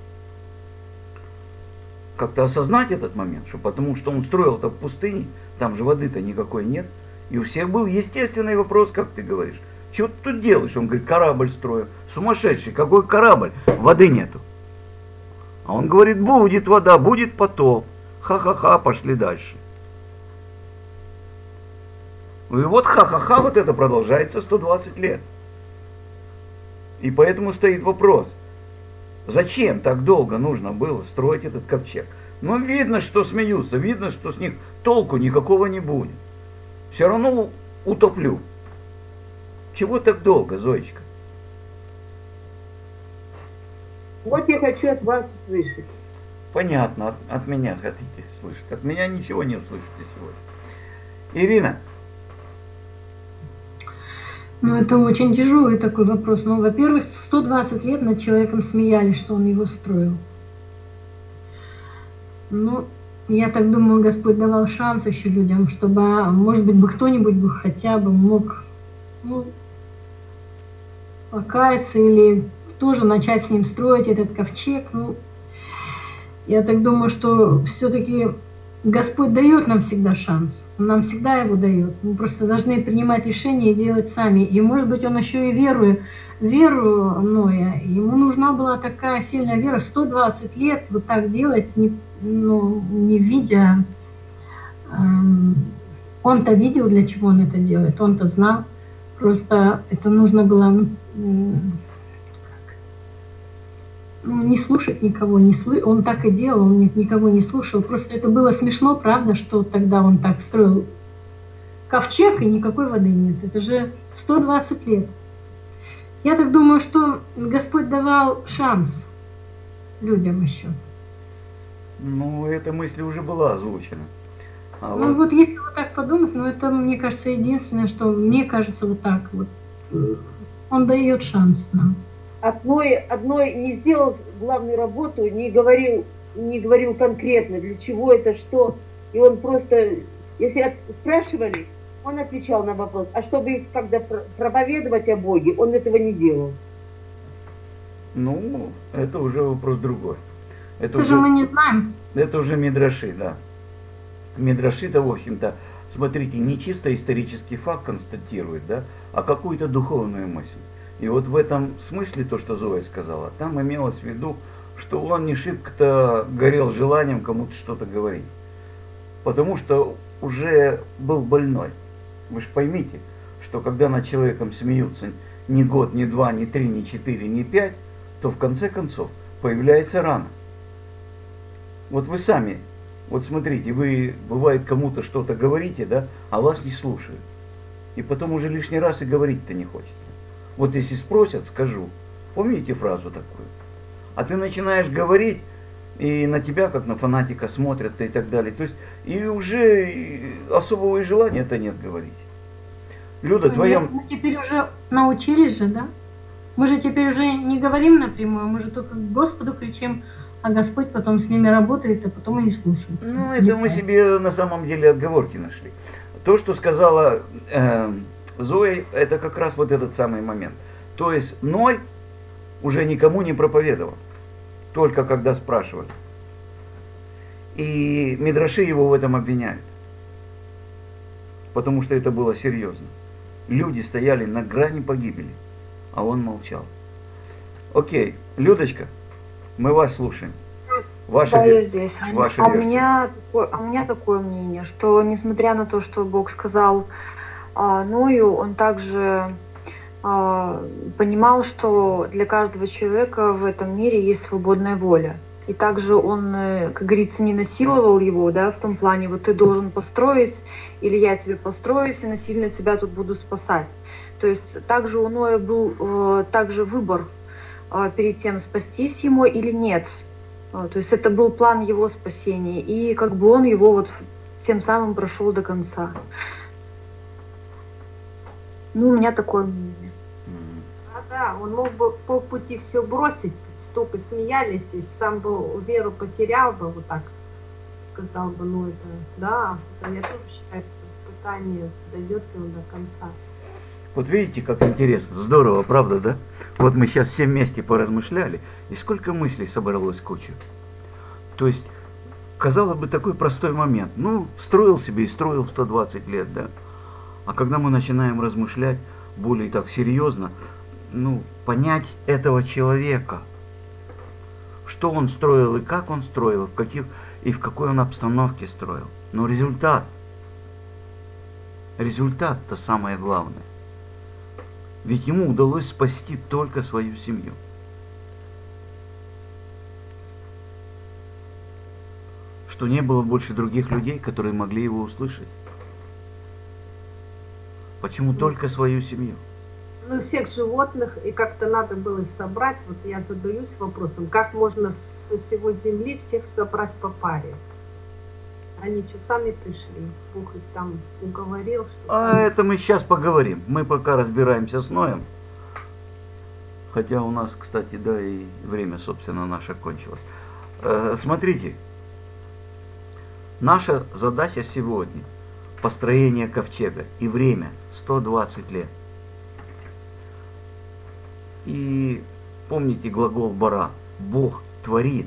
S1: как-то осознать этот момент, что потому что он строил это в пустыне, там же воды-то никакой нет, и у всех был естественный вопрос, как ты говоришь, что ты тут делаешь? Он говорит, корабль строю. Сумасшедший, какой корабль? Воды нету. А он говорит, будет вода, будет потоп. Ха-ха-ха, пошли дальше. И вот ха-ха-ха, вот это продолжается 120 лет. И поэтому стоит вопрос, зачем так долго нужно было строить этот ковчег? Ну, видно, что смеются, видно, что с них толку никакого не будет. Все равно утоплю. Чего так долго, Зоечка?
S8: Вот я хочу от вас услышать.
S1: Понятно, от меня хотите слышать. От меня ничего не услышите сегодня. Ирина.
S7: Ну, это очень тяжелый такой вопрос. Ну, во-первых, 120 лет над человеком смеялись, что он его строил. Ну, я так думаю, Господь давал шанс еще людям, чтобы, может быть, бы кто-нибудь бы хотя бы мог, ну, покаяться или тоже начать с ним строить этот ковчег. Ну, я так думаю, что все-таки Господь дает нам всегда шанс. Он нам всегда его дает. Мы просто должны принимать решения и делать сами. И, может быть, он еще и веру Ноя. Ему нужна была такая сильная вера. 120 лет вот так делать, не видя. Он-то видел, для чего он это делает. Он-то знал. Просто это нужно было не слушать никого, он так и делал, он никого не слушал. Просто это было смешно, правда, что тогда он так строил ковчег и никакой воды нет. Это же 120 лет. Я так думаю, что Господь давал шанс людям еще.
S1: Ну, эта мысль уже была озвучена.
S7: Ну вот если вот так подумать, ну это, мне кажется, единственное, что мне кажется вот так вот. Он дает шанс нам.
S8: Одной не сделал главную работу, не говорил конкретно, для чего это, что. И он просто, если спрашивали, он отвечал на вопрос. А чтобы когда проповедовать о Боге, он этого не делал.
S1: Ну, это уже вопрос другой.
S7: Это же мы не знаем.
S1: Это уже мидраши, да. Мидраши-то, в общем-то, смотрите, не чисто исторический факт констатирует, да, а какую-то духовную мысль. И вот в этом смысле то, что Зоя сказала, там имелось в виду, что он не шибко-то горел желанием кому-то что-то говорить. Потому что уже был больной. Вы же поймите, что когда над человеком смеются ни год, ни два, ни три, ни четыре, ни пять, то в конце концов появляется рана. Вот вы сами, вот смотрите, вы, бывает, кому-то что-то говорите, да, а вас не слушают. И потом уже лишний раз и говорить-то не хочется. Вот если спросят, скажу. Помните фразу такую? А ты начинаешь говорить, и на тебя, как на фанатика, смотрят и так далее. То есть, и уже особого и желания-то нет говорить. Люда, твоя...
S7: Мы теперь уже научились же, да? Мы же теперь уже не говорим напрямую, мы же только к Господу кричим, а Господь потом с ними работает, а потом и не слушает.
S1: Ну, это мы себе на самом деле отговорки нашли. То, что сказала Зоя, это как раз вот этот самый момент. То есть Ной уже никому не проповедовал, только когда спрашивали. И мидраши его в этом обвиняют, потому что это было серьезно. Люди стояли на грани погибели, а он молчал. Окей, Людочка, мы вас слушаем. Ваша
S9: я здесь.
S1: Ваша
S9: у меня такое мнение, что несмотря на то, что Бог сказал Ною, он также понимал, что для каждого человека в этом мире есть свободная воля. И также он, как говорится, не насиловал его, да, в том плане, вот ты должен построить, или я тебе построюсь и насильно тебя тут буду спасать. То есть также у Ноя был также выбор перед тем, спастись ему или нет. То есть это был план его спасения, и как бы он его вот тем самым прошел до конца. Ну, у меня такое мнение.
S2: Да, он мог бы полпути все бросить, столько смеялись, и сам бы веру потерял бы, вот так сказал бы, ну это, да, я тоже считаю, что испытание дойдет его до конца.
S1: Вот видите, как интересно, здорово, правда, да? Вот мы сейчас все вместе поразмышляли, и сколько мыслей собралось кучу. То есть, казалось бы, такой простой момент. Ну, строил себе и строил 120 лет, да? А когда мы начинаем размышлять более так серьезно, ну, понять этого человека, что он строил и как он строил, в какой он обстановке строил. Но результат-то самое главное. Ведь ему удалось спасти только свою семью. Что не было больше других людей, которые могли его услышать. Почему только свою семью?
S2: Ну, всех животных, и как-то надо было их собрать. Вот я задаюсь вопросом, как можно со всего земли всех собрать по паре. Они что, сами пришли? Бог их там уговорил, что...
S1: А это мы сейчас поговорим. Мы пока разбираемся с Ноем. Хотя у нас, кстати, да, и время, собственно, наше кончилось. Смотрите. Наша задача сегодня – построение ковчега. И время – 120 лет. И помните глагол бара. Бог творит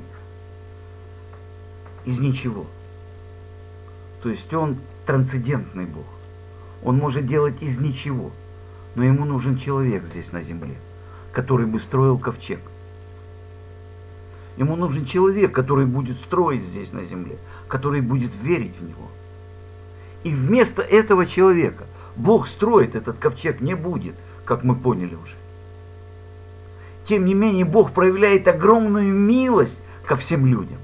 S1: из ничего. То есть Он трансцендентный Бог. Он может делать из ничего. Но Ему нужен человек здесь на земле, который бы строил ковчег. Ему нужен человек, который будет строить здесь на земле, который будет верить в Него. И вместо этого человека Бог строить этот ковчег не будет, как мы поняли уже. Тем не менее, Бог проявляет огромную милость ко всем людям.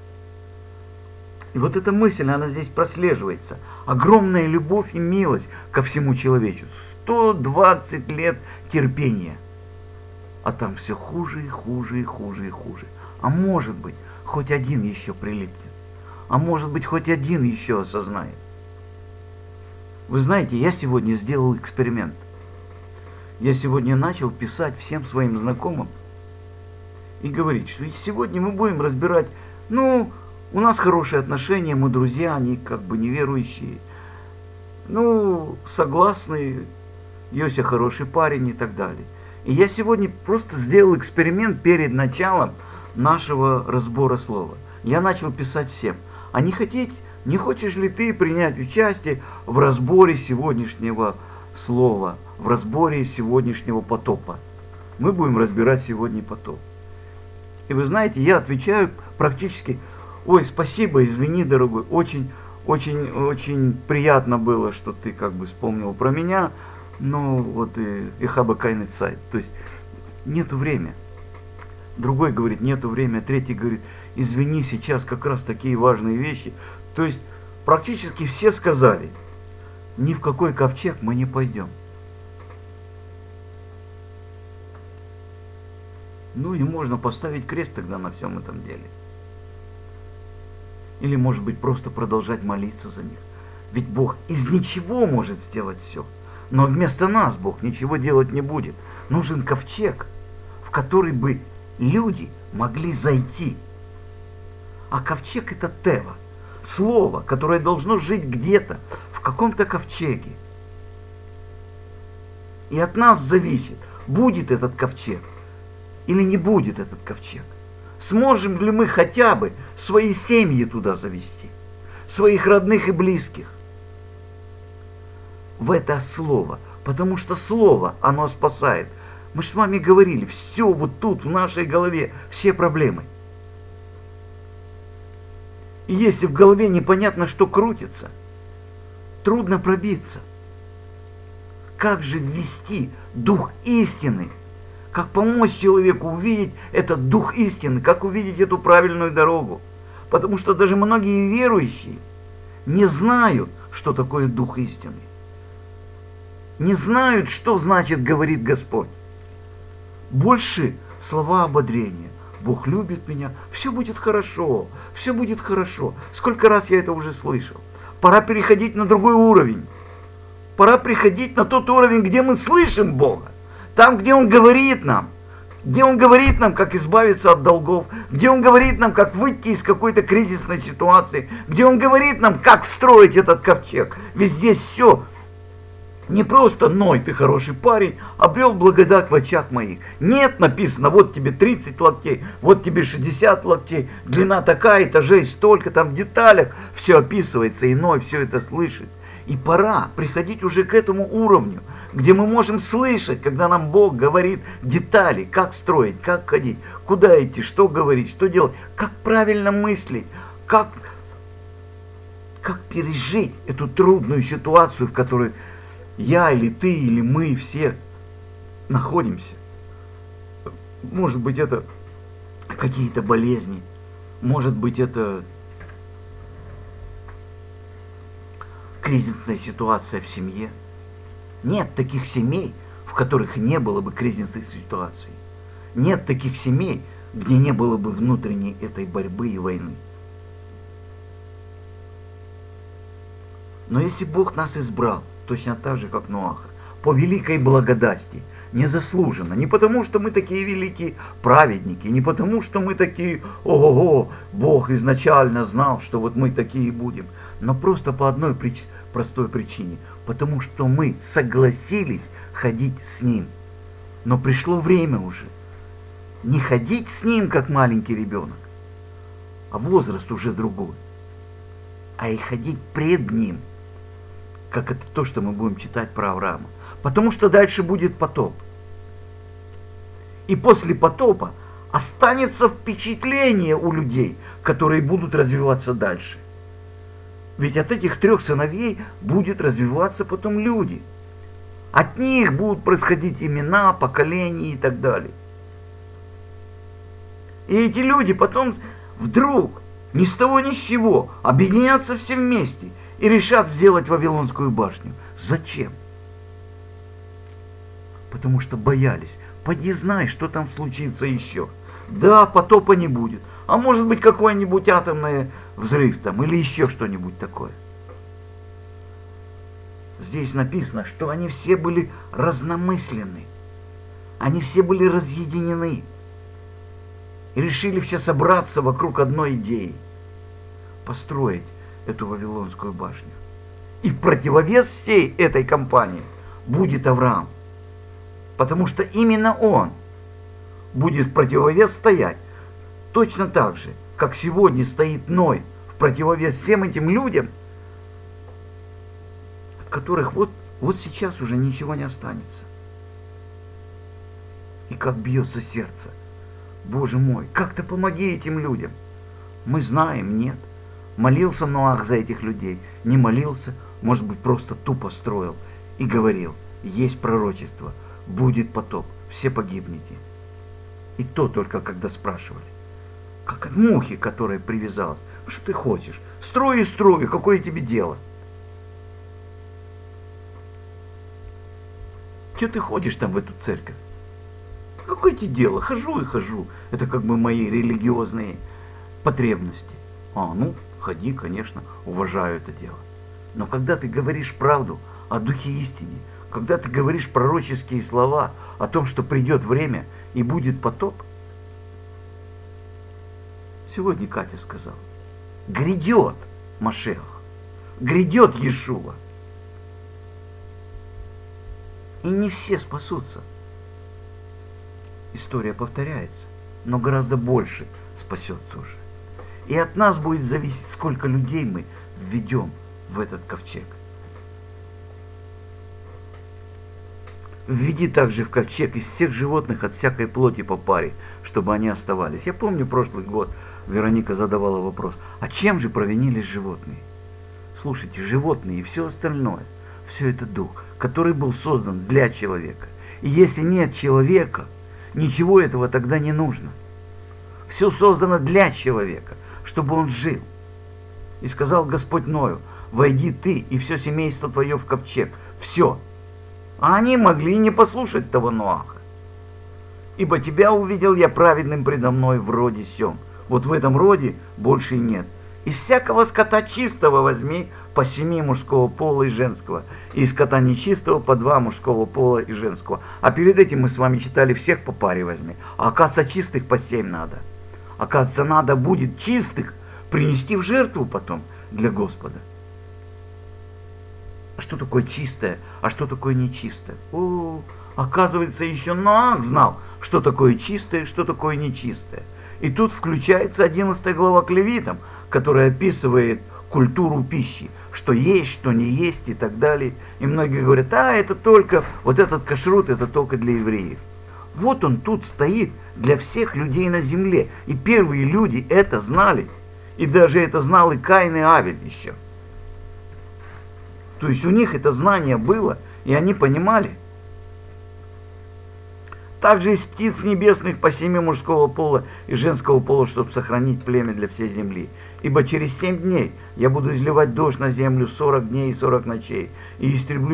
S1: И вот эта мысль, она здесь прослеживается. Огромная любовь и милость ко всему человечеству. 120 лет терпения. А там все хуже и хуже и хуже и хуже. А может быть, хоть один еще прилипнет. А может быть, хоть один еще осознает. Вы знаете, я сегодня сделал эксперимент. Я сегодня начал писать всем своим знакомым и говорить, что сегодня мы будем разбирать, у нас хорошие отношения, мы друзья, они как бы неверующие. Согласны, Йося хороший парень и так далее. И я сегодня просто сделал эксперимент перед началом нашего разбора слова. Я начал писать всем. А не хочешь ли ты принять участие в разборе сегодняшнего слова, в разборе сегодняшнего потопа? Мы будем разбирать сегодня потоп. И вы знаете, я отвечаю практически: ой, спасибо, извини, дорогой, очень приятно было, что ты как бы вспомнил про меня, и хаба кайный сайт. То есть нету времени. Другой говорит, нету времени, третий говорит, извини, сейчас как раз такие важные вещи. То есть практически все сказали, ни в какой ковчег мы не пойдем. И можно поставить крест тогда на всем этом деле. Или, может быть, просто продолжать молиться за них. Ведь Бог из ничего может сделать все. Но вместо нас Бог ничего делать не будет. Нужен ковчег, в который бы люди могли зайти. А ковчег — это тева, слово, которое должно жить где-то, в каком-то ковчеге. И от нас зависит, будет этот ковчег или не будет этот ковчег. Сможем ли мы хотя бы свои семьи туда завести, своих родных и близких? В это слово, потому что слово, оно спасает. Мы же с вами говорили, все вот тут в нашей голове, все проблемы. И если в голове непонятно, что крутится, трудно пробиться. Как же ввести дух истины? Как помочь человеку увидеть этот дух истины? Как увидеть эту правильную дорогу? Потому что даже многие верующие не знают, что такое дух истины. Не знают, что значит говорит Господь. Больше слова ободрения. Бог любит меня, все будет хорошо, все будет хорошо. Сколько раз я это уже слышал. Пора переходить на другой уровень. Пора приходить на тот уровень, где мы слышим Бога. Там, где Он говорит нам. Где Он говорит нам, как избавиться от долгов. Где Он говорит нам, как выйти из какой-то кризисной ситуации. Где Он говорит нам, как строить этот ковчег. Ведь здесь все не просто Ной, ты хороший парень, обрел благодать в очах моих. Нет, написано, вот тебе 30 локтей, вот тебе 60 локтей, длина такая, этажей столько, там в деталях все описывается, и Ной все это слышит. И пора приходить уже к этому уровню, где мы можем слышать, когда нам Бог говорит детали, как строить, как ходить, куда идти, что говорить, что делать, как правильно мыслить, как пережить эту трудную ситуацию, в которой я или ты, или мы все находимся. Может быть, это какие-то болезни, может быть, это кризисная ситуация в семье. Нет таких семей, в которых не было бы кризисной ситуации. Нет таких семей, где не было бы внутренней этой борьбы и войны. Но если Бог нас избрал, точно так же, как Ноаха, по великой благодати, незаслуженно, не потому, что мы такие великие праведники, не потому, что мы такие, ого-го, Бог изначально знал, что вот мы такие будем, но просто по одной простой причине, потому что мы согласились ходить с Ним. Но пришло время уже не ходить с Ним, как маленький ребенок, а возраст уже другой, а и ходить пред Ним, как это то, что мы будем читать про Авраама. Потому что дальше будет потоп. И после потопа останется впечатление у людей, которые будут развиваться дальше. Ведь от этих 3 сыновей будет развиваться потом люди. От них будут происходить имена, поколения и так далее. И эти люди потом вдруг ни с того ни с сего объединятся все вместе и решат сделать Вавилонскую башню. Зачем? Потому что боялись. Поди знай, что там случится еще. Да, потопа не будет. А может быть какой-нибудь атомный взрыв там или еще что-нибудь такое. Здесь написано, что они все были разномысленны. Они все были разъединены. И решили все собраться вокруг одной идеи. Построить эту Вавилонскую башню. И в противовес всей этой кампании будет Авраам. Потому что именно он будет в противовес стоять точно так же, как сегодня стоит Ной в противовес всем этим людям, от которых вот сейчас уже ничего не останется. И как бьется сердце. Боже мой, как-то помоги этим людям. Мы знаем, нет. Молился Ноах за этих людей, не молился, может быть, просто тупо строил и говорил, есть пророчество, будет потоп, все погибнете. И то только когда спрашивали, как от мухи, которая привязалась, что ты хочешь, строй и строй, какое тебе дело? Че ты ходишь там в эту церковь? Какое тебе дело? Хожу и хожу. Это как бы мои религиозные потребности. Ну, ходи, конечно, уважаю это дело. Но когда ты говоришь правду о Духе истине, когда ты говоришь пророческие слова о том, что придет время и будет потоп, сегодня Катя сказала, грядет Машиах, грядет Иешуа. И не все спасутся. История повторяется, но гораздо больше спасется уже. И от нас будет зависеть, сколько людей мы введем в этот ковчег. Введи также в ковчег из всех животных от всякой плоти по паре, чтобы они оставались. Я помню, прошлый год Вероника задавала вопрос, а чем же провинились животные? Слушайте, животные и все остальное, все это дух, который был создан для человека. И если нет человека, ничего этого тогда не нужно. Все создано для человека, чтобы он жил. И сказал Господь Ною, войди ты и все семейство твое в ковчег. Все. А они могли не послушать того Ноаха. Ибо тебя увидел я праведным предо мной в роде сем. Вот в этом роде больше нет. Из всякого скота чистого возьми по 7 мужского пола и женского. И из скота нечистого по 2 мужского пола и женского. А перед этим мы с вами читали, всех по паре возьми. А оказывается, чистых по 7 надо. Оказывается, надо будет чистых принести в жертву потом для Господа. А что такое чистое? А что такое нечистое? Оказывается, еще Ноах знал, что такое чистое, что такое нечистое. И тут включается 11 глава к Левитам, которая описывает культуру пищи, что есть, что не есть и так далее. И многие говорят, это только, вот этот кашрут, это только для евреев. Вот он тут стоит для всех людей на земле. И первые люди это знали. И даже это знал и Каин, и Авель еще. То есть у них это знание было, и они понимали. Также из птиц небесных по 7 мужского пола и женского пола, чтобы сохранить племя для всей земли. Ибо через 7 дней я буду изливать дождь на землю 40 дней и 40 ночей, и истреблю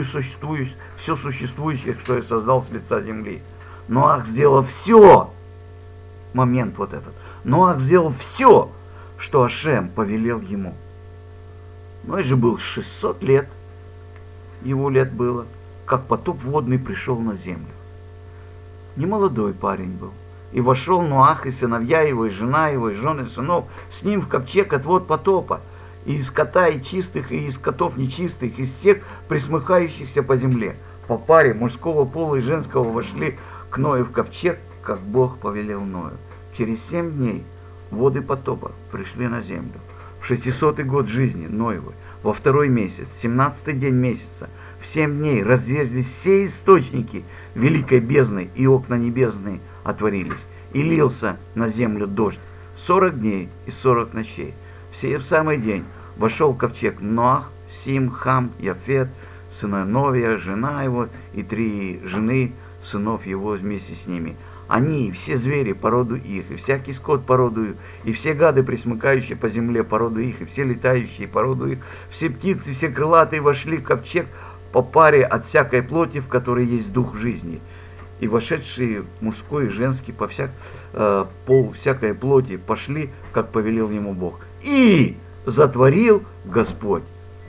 S1: все существующее, что я создал с лица земли. Ноах сделал все момент вот этот. Ноах сделал все, что Ашем повелел ему. Ной же был 600 лет, его лет было, как потоп водный пришел на землю. Немолодой парень был. И вошел Ноах, и сыновья его, и жена его, и жены сынов, с ним в ковчег от вод потопа, и из скота и чистых, и из скотов нечистых, из всех пресмыкающихся по земле. По паре мужского пола и женского вошли к Ною в ковчег, как Бог повелел Ною. Через 7 дней воды потопа пришли на землю. В 600-й год жизни Ноевой, во 2-й месяц, в 17-й день месяца, в 7 дней разверзлись все источники великой бездны, и окна небесные отворились, и лился на землю дождь 40 дней и 40 ночей. В сей самый день вошел в ковчег Ноах, Сим, Хам, Яфет, сына Новия, жена его и 3 жены сынов его вместе с ними. Они, все звери по роду их, и всякий скот по роду их, и все гады, пресмыкающие по земле по роду их, и все летающие по роду их, все птицы, все крылатые вошли в ковчег по паре от всякой плоти, в которой есть дух жизни. И вошедшие мужской и женский пол всякой плоти пошли, как повелел ему Бог. И затворил Господь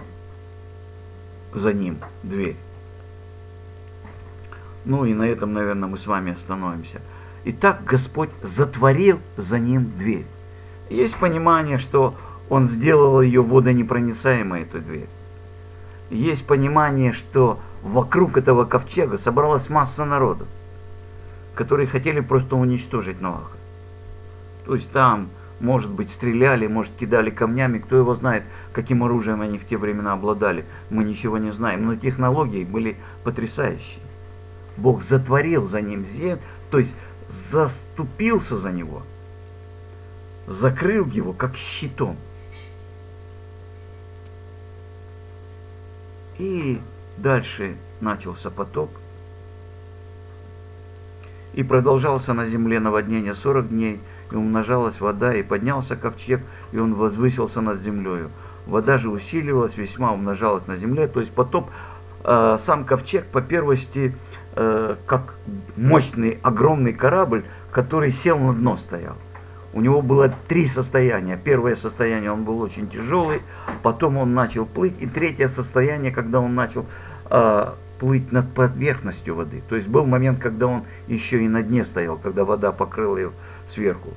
S1: за ним дверь. Ну и на этом, наверное, мы с вами остановимся. Итак, Господь затворил за ним дверь. Есть понимание, что Он сделал ее водонепроницаемой, эту дверь. Есть понимание, что вокруг этого ковчега собралась масса народу, которые хотели просто уничтожить Ноаха. То есть там, может быть, стреляли, может, кидали камнями, кто его знает, каким оружием они в те времена обладали, мы ничего не знаем, но технологии были потрясающие. Бог затворил за ним землю, то есть заступился за него, закрыл его как щитом. И дальше начался потоп. И продолжался на земле наводнение 40 дней, и умножалась вода, и поднялся ковчег, и он возвысился над землею. Вода же усиливалась, весьма умножалась на земле. То есть потоп, сам ковчег по первости, как мощный, огромный корабль, который сел на дно стоял. У него было 3 состояния. Первое состояние, он был очень тяжелый, потом он начал плыть, и третье состояние, когда он начал плыть над поверхностью воды. То есть был момент, когда он еще и на дне стоял, когда вода покрыла его сверху.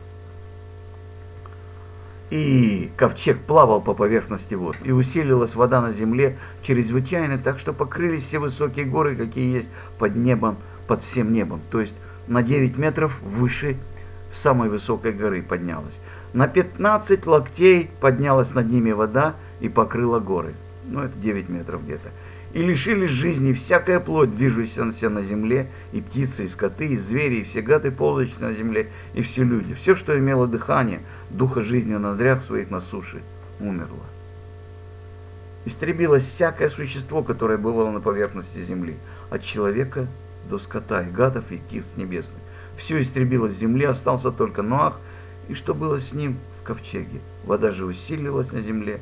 S1: И ковчег плавал по поверхности вод, и усилилась вода на земле чрезвычайно, так что покрылись все высокие горы, какие есть под небом, под всем небом. То есть на 9 метров выше самой высокой горы поднялась. На 15 локтей поднялась над ними вода и покрыла горы. Ну, это 9 метров где-то. И лишились жизни всякая плоть, движущаяся на земле, и птицы, и скоты, и звери, и все гады, ползающие на земле, и все люди. Все, что имело дыхание, духа жизни в ноздрях своих на суше, умерло. Истребилось всякое существо, которое бывало на поверхности земли, от человека до скота, и гадов, и птиц небесных. Все истребилось с земли, остался только Ноах, и что было с ним в ковчеге. Вода же усилилась на земле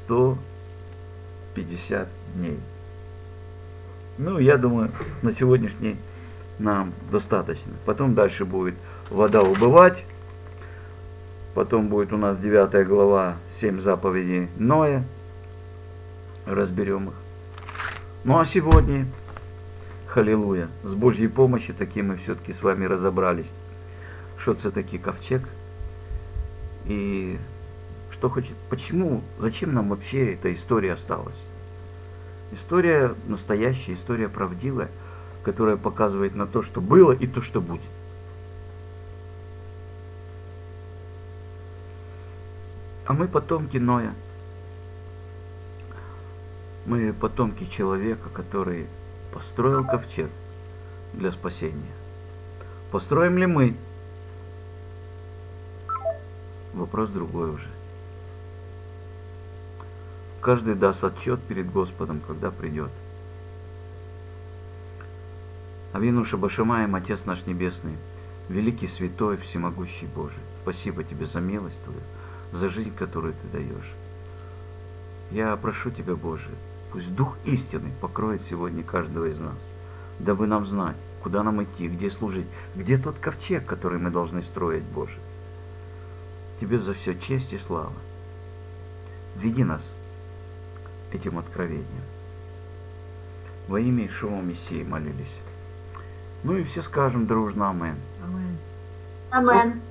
S1: 150 дней. Ну, я думаю, на сегодняшний нам достаточно. Потом дальше будет вода убывать. Потом будет у нас 9 глава, 7 заповедей Ноя. Разберем их. Ну, а сегодня, халилуя, с Божьей помощью таки мы все-таки с вами разобрались, что это такой ковчег. И что хочет, почему, зачем нам вообще эта история осталась. История настоящая, история правдивая, которая показывает на то, что было и то, что будет. А мы потомки Ноя. Мы потомки человека, который построил ковчег для спасения. Построим ли мы? Вопрос другой уже. Каждый даст отчет перед Господом, когда придет. Авину Шабашамаем, Отец наш Небесный, великий, святой, всемогущий Божий, спасибо Тебе за милость Твою, за жизнь, которую Ты даешь. Я прошу Тебя, Боже, пусть Дух истины покроет сегодня каждого из нас, дабы нам знать, куда нам идти, где служить, где тот ковчег, который мы должны строить, Боже. Тебе за все честь и слава. Веди нас этим откровением. Во имя Ишуа Мессии молились. Ну и все скажем дружно амин.
S6: Аминь.
S7: Амен.